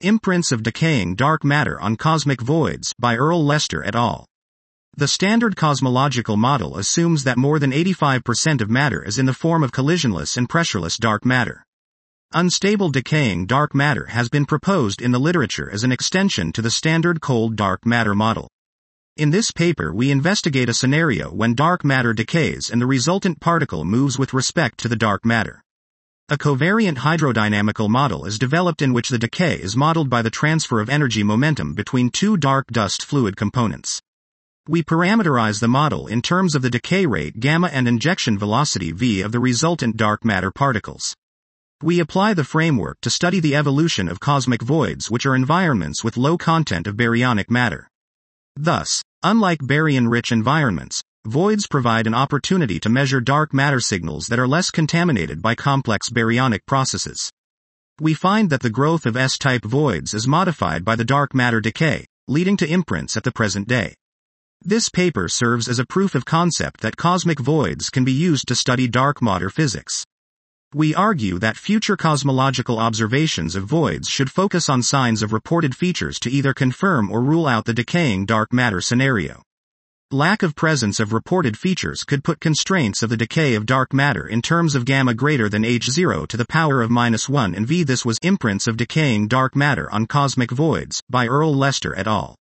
Imprints of Decaying Dark Matter on Cosmic Voids, by Earl Lester et al. The standard cosmological model assumes that more than 85% of matter is in the form of collisionless and pressureless dark matter. Unstable decaying dark matter has been proposed in the literature as an extension to the standard cold dark matter model. In this paper we investigate a scenario when dark matter decays and the resultant particle moves with respect to the dark matter. A covariant hydrodynamical model is developed in which the decay is modeled by the transfer of energy momentum between two dark dust fluid components. We parameterize the model in terms of the decay rate gamma and injection velocity v of the resultant dark matter particles. We apply the framework to study the evolution of cosmic voids, which are environments with low content of baryonic matter. Thus, unlike baryon-rich environments, voids provide an opportunity to measure dark matter signals that are less contaminated by complex baryonic processes. We find that the growth of S-type voids is modified by the dark matter decay, leading to imprints at the present day. This paper serves as a proof of concept that cosmic voids can be used to study dark matter physics. We argue that future cosmological observations of voids should focus on signs of reported features to either confirm or rule out the decaying dark matter scenario. Lack of presence of reported features could put constraints of the decay of dark matter in terms of gamma greater than h0 to the power of -1 and v. This was Imprints of Decaying Dark Matter on Cosmic Voids, by Earl Lester et al.